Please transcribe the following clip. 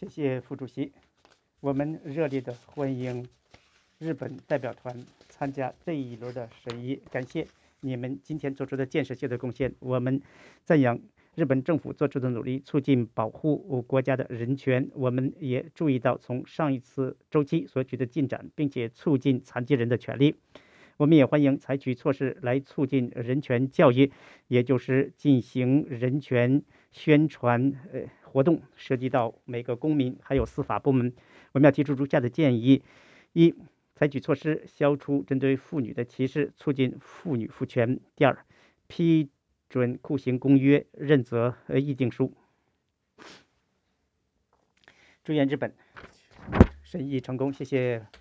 谢谢副主席，我们热烈的欢迎日本代表团参加这一轮的审议，感谢你们今天做出的建设性的贡献。我们赞扬日本政府做出的努力，促进保护国家的人权。我们也注意到从上一次周期所取得进展，并且促进残疾人的权利。我们也欢迎采取措施来促进人权教育，也就是进行人权宣传活动，涉及到每个公民还有司法部门。我们要提出如下的建议：一、采取措施消除针对妇女的歧视，促进妇女赋权；第二，批准酷刑公约认责议定书。祝愿日本审议成功，谢谢。